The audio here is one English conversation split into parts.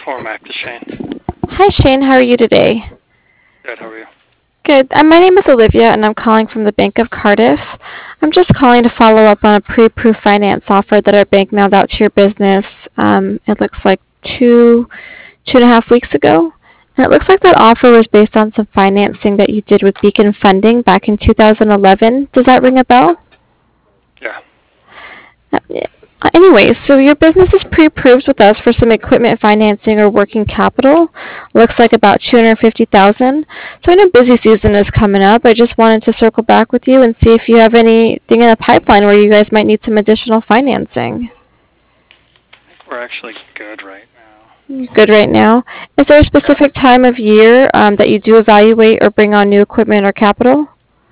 Tormac to Shane. Hi Shane, how are you today? Good, how are you? Good. My name is Olivia and I'm calling from the Bank of Cardiff. I'm just calling to follow up on a pre-approved finance offer that our bank mailed out to your business. It looks like two and a half weeks ago. And it looks like that offer was based on some financing that you did with Beacon Funding back in 2011. Does that ring a bell? Yeah. Yeah. Anyways, so your business is pre-approved with us for some equipment financing or working capital. Looks like about 250,000. So I know busy season is coming up. I just wanted to circle back with you and see if you have anything in the pipeline where you guys might need some additional financing. I think we're actually good right now. You good right now? Is there a specific time of year that you do evaluate or bring on new equipment or capital?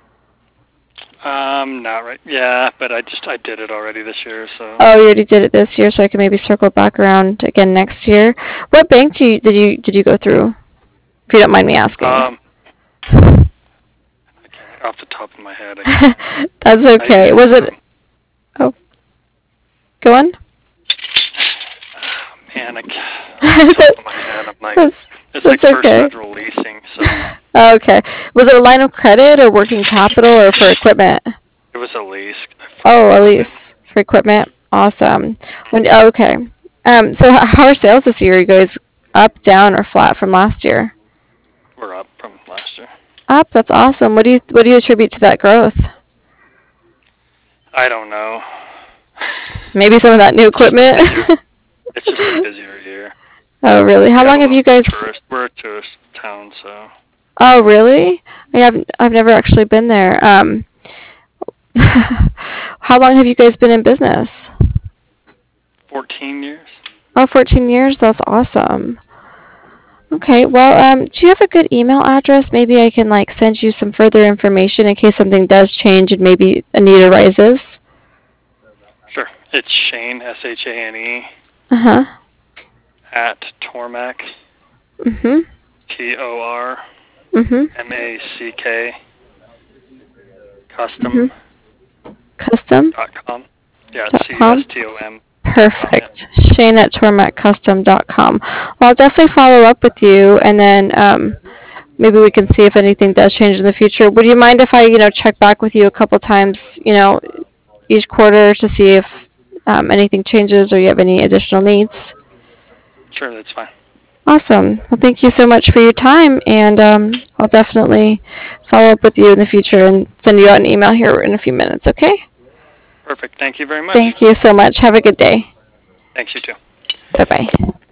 Not right. Yeah, but I did it already this year, so. Oh, you already did it this year, so I can maybe circle back around again next year. What bank did you go through? If you don't mind me asking. I can't, off the top of my head. That's okay. Was it? Oh, go on. Oh, man, I can't. Off the top of my head, I'm like, it's like First Federal Leasing, so. Oh, okay. Was it a line of credit or working capital or for equipment? It was a lease. Oh, a lease for equipment. Awesome. Okay. So how are sales this year? Are you guys up, down, or flat from last year? We're up from last year. Up. That's awesome. What do you attribute to that growth? I don't know. Maybe some of that new equipment. It's just a busier year. Oh, really? How long have you guys? We're a tourist town, so. Oh, really? I've never actually been there. How long have you guys been in business? 14 years. Oh, 14 years? That's awesome. Okay, well, do you have a good email address? Maybe I can send you some further information in case something does change and maybe a need arises. Sure. It's Shane, Shane. Uh-huh. At Tormac. Mm-hmm. TOR. Mm-hmm. MACK. Custom. Custom.com. Yeah, CUSTOM. Perfect. Shane at tormacustom.com. Well, I'll definitely follow up with you, and then maybe we can see if anything does change in the future. Would you mind if I, check back with you a couple times, each quarter to see if anything changes or you have any additional needs? Sure, that's fine. Awesome. Well, thank you so much for your time, and I'll definitely follow up with you in the future and send you out an email here in a few minutes, okay? Perfect. Thank you very much. Thank you so much. Have a good day. Thanks, you too. Bye-bye.